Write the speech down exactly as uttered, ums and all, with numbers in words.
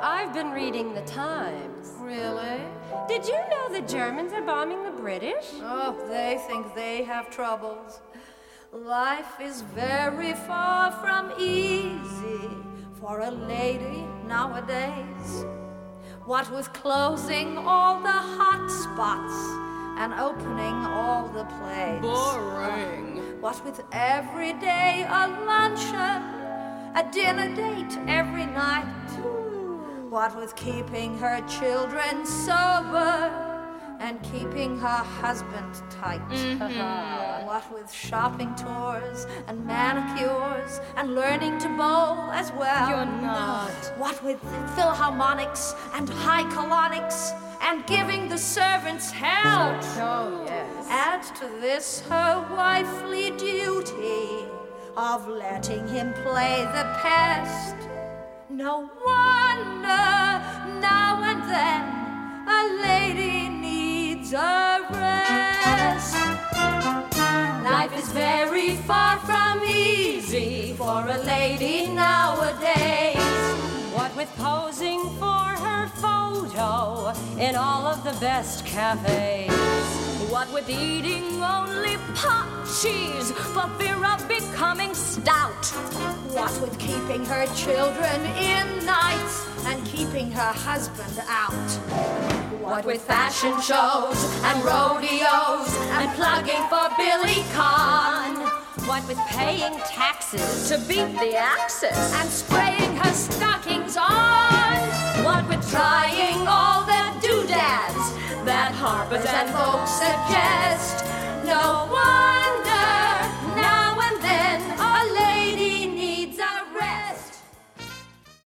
I've been reading the Times. Really? Did you know the Germans are bombing the British? Oh, they think they have troubles. Life is very far from easy for a lady nowadays. What with closing all the hot spots and opening all the plays. Boring. What with every day a luncheon, a dinner date every night. What with keeping her children sober and keeping her husband tight. Mm-hmm. What with shopping tours and manicures and learning to bowl as well. You're not. What with philharmonics and high colonics and giving the servants help. Oh, yes. Add to this her wifely duty of letting him play the pest. No wonder now and then a lady needs a rest. Life is very far from easy for a lady nowadays. What with posing for her photo in all of the best cafes. What with eating only pot cheese for fear of becoming stout. What with keeping her children in nights and keeping her husband out. What with fashion shows and rodeos and plugging for Billy Kahn. What with paying taxes To beat the Axis and spraying